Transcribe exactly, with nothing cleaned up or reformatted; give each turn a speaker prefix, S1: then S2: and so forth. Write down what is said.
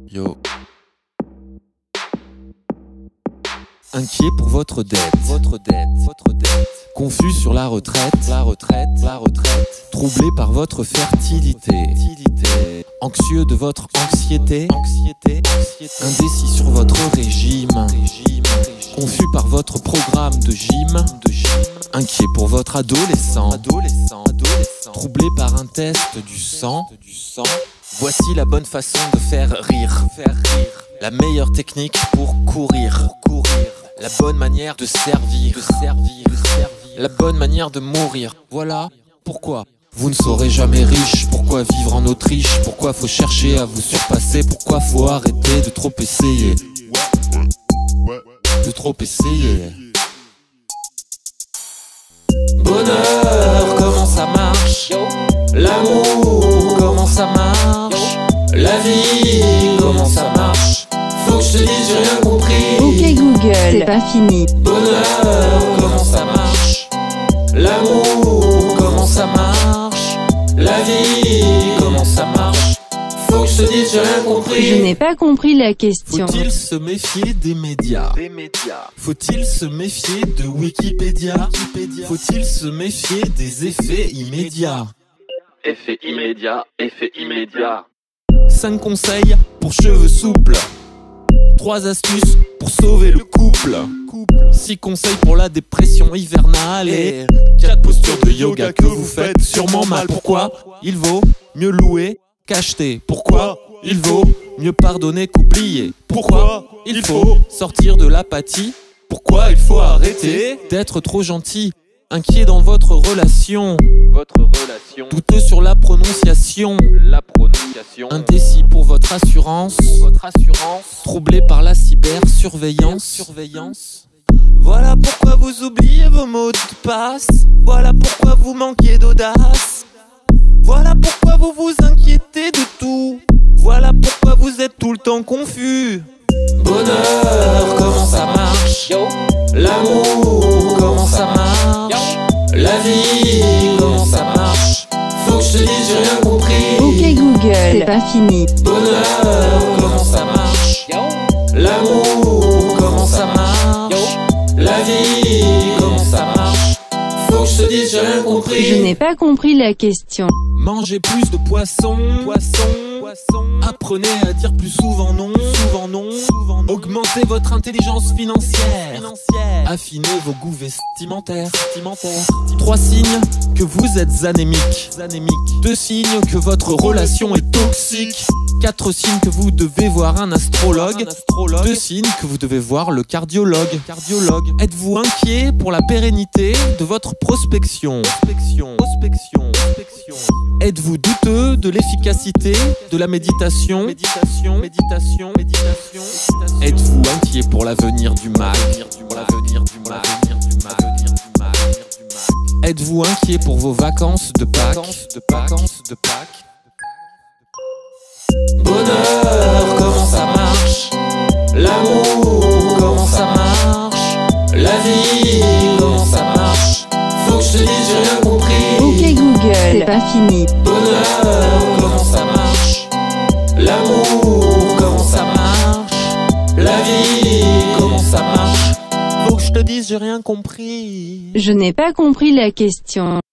S1: Yo. Inquiet pour votre dette, votre dette, votre dette. Confus sur la retraite, la retraite, la retraite. Troublé par votre fertilité, fertilité. Anxieux de votre anxiété, anxiété, anxiété. Indécis sur votre régime, régime, régime. Confus par votre programme de gym, de gym. Inquiet pour votre adolescent, adolescent, adolescent. Troublé par un test du sang, du sang. Voici la bonne façon de faire rire, faire rire. La meilleure technique pour courir, pour courir. La bonne manière de servir, de servir, de servir. La bonne manière de mourir. Voilà pourquoi vous ne serez jamais riche. Pourquoi vivre en Autriche? Pourquoi faut chercher à vous surpasser? Pourquoi faut arrêter de trop essayer? De trop essayer. Bonheur, comment ça marche? L'amour, comment ça marche? La vie, comment ça marche? Faut que je te dise, j'ai rien compris.
S2: Ok Google, c'est pas fini.
S1: Bonheur, comment ça marche? L'amour, comment ça marche? La vie, comment ça marche? Faut que je te dise, j'ai rien compris.
S2: Je n'ai pas compris la question.
S1: Faut-il se méfier des médias? Des médias. Faut-il se méfier de Wikipédia? Wikipédia. Faut-il se méfier des effets immédiats?
S3: Effet immédiat, effet immédiat.
S1: cinq conseils pour cheveux souples. trois astuces pour sauver le couple. six conseils pour la dépression hivernale. Et quatre postures de yoga que vous faites sûrement mal. Pourquoi il vaut mieux louer qu'acheter? Pourquoi il vaut mieux pardonner qu'oublier? Pourquoi il faut sortir de l'apathie? Pourquoi il faut arrêter d'être trop gentil? Inquiet dans votre relation,
S3: Votre relation,
S1: douteux sur la prononciation,
S3: la prononciation,
S1: indécis pour votre assurance,
S3: pour votre assurance,
S1: troublé par la cybersurveillance. Surveillance. Voilà pourquoi vous oubliez vos mots de passe. Voilà pourquoi vous manquez d'audace. Voilà pourquoi vous vous inquiétez de tout. Voilà pourquoi vous êtes tout le temps confus. Bonheur, comment ça marche?
S3: Yo.
S1: L'amour, comment ça marche? La vie, comment ça marche? Faut que je te dise, j'ai rien compris.
S2: Ok Google, c'est pas fini.
S1: Bonheur, comment ça marche?
S3: Yo.
S1: L'amour, comment ça marche?
S3: Yo.
S1: La vie, comment ça marche? Faut que je te dise, j'ai rien compris.
S2: Je n'ai pas compris la question.
S1: Mangez plus de poissons, poissons, poissons. Apprenez à dire plus souvent non, souvent non, souvent non. Augmentez votre intelligence financière, financière. Affinez vos goûts vestimentaires, vestimentaires. Trois signes que vous êtes anémique, anémique. Deux signes que votre relation est toxique. Quatre signes que vous devez voir un astrologue. Un astrologue. Deux signes que vous devez voir le cardiologue. Cardiologue. Êtes-vous inquiet pour la pérennité de votre prospection? Prospection, prospection, prospection. Êtes-vous douteux de l'efficacité de la méditation? Méditation, méditation, méditation. Êtes-vous inquiet pour l'avenir du mal? Pour l'avenir du mal, du mal. Êtes-vous inquiet pour vos vacances de Pâques? De vacances de Pâques. Bonheur, comment ça marche? L'amour, comment ça marche? La vie, comment ça marche? Faut que je te dise, j'ai rien compris.
S2: Ok Google, c'est pas fini.
S1: Bonheur, comment ça marche? L'amour, comment ça marche? La vie, comment ça marche? Faut que je te dise, j'ai rien compris.
S2: Je n'ai pas compris la question.